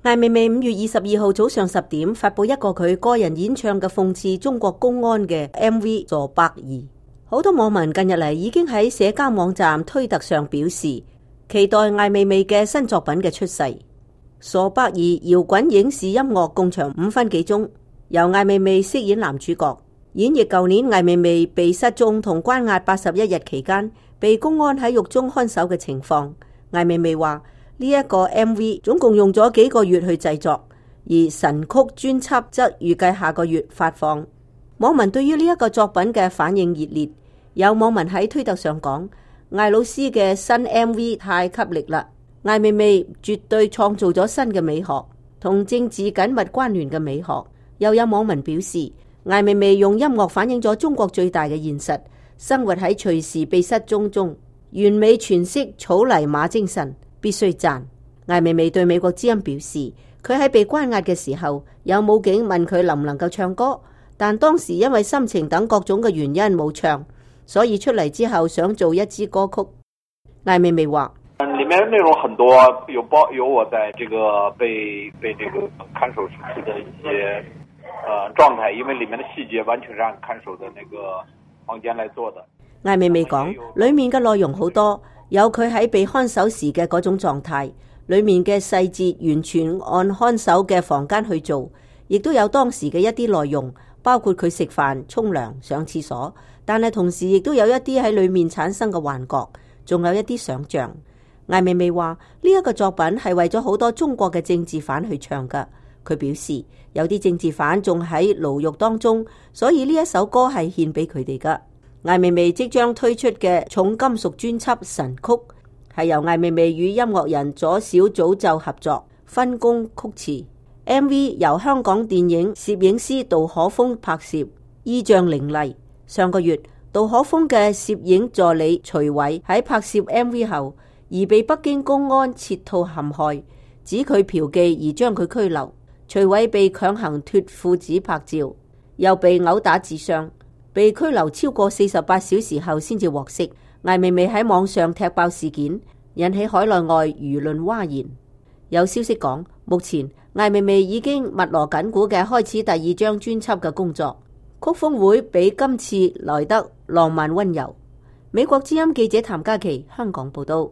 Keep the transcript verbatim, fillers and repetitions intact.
艾未未五月二十二號早上十點發佈一個佢個人演唱嘅諷刺中國公安嘅 M V《傻伯兒》。好多網民近日嚟已經喺社交網站推特上表示期待艾未未嘅新作品嘅出世。《傻伯兒》搖滾影視音樂共長五分幾鐘，由艾未未飾演男主角，演繹舊年艾未未被失蹤同關押八十一日期間被公安喺獄中看守嘅情況。艾未未話呢一個 M V 總共用咗幾個月去製作，而神曲專輯則預計下個月發放。網民對於呢一個作品嘅反應熱烈，有網民喺推特上講：艾老師嘅新 M V 太吸力啦！艾未未絕對創造咗新嘅美學，同政治緊密關聯嘅美學。又有網民表示，艾未未用音樂反映咗中國最大嘅現實，生活喺隨時被失蹤中，完美詮釋草泥馬精神，必須讚。艾未未對美國之音表示，佢喺被關押嘅時候，有武警問佢能唔能夠唱歌，但當時因為心情等各種嘅原因冇唱，所以出嚟之後想做一支歌曲。艾未未話： 裏面內容很多，有包有我在這個被被這個看守時的一些呃狀態，因為裏面的細節完全是按看守的那個房間來做的。 艾未未講，裏面嘅內容好多，有佢喺被看守時嘅嗰種狀態，裏面嘅細節完全按看守嘅房間去做，亦都有當時嘅一啲內容，包括佢食飯、沖涼、上廁所，但係同時亦都有一啲喺裏面產生嘅幻覺，仲有一啲想象。艾未未話呢一個作品係為咗好多中國嘅政治犯去唱噶。佢表示有啲政治犯仲喺牢獄當中，所以呢一首歌係獻俾佢哋噶。艾未未即將推出嘅重金屬專輯《神曲》係由艾未未與音樂人左小祖咒合作，分工曲詞。M V 由香港電影攝影師杜可風拍攝，意象凌厲。上個月，杜可風嘅攝影助理徐偉喺拍攝 M V 後，而被北京公安設套陷害，指佢嫖妓而將佢拘留。徐偉被強行脫褲子拍照，又被毆打致傷，被拘留超過四十八小時後先至獲釋。艾未未喺網上踢爆事件，引起海內外輿論譁然。有消息講，目前艾未未已經密鑼緊鼓嘅開始第二張專輯嘅工作，曲風會比今次來得浪漫溫柔。美國之音記者譚嘉琪香港報道。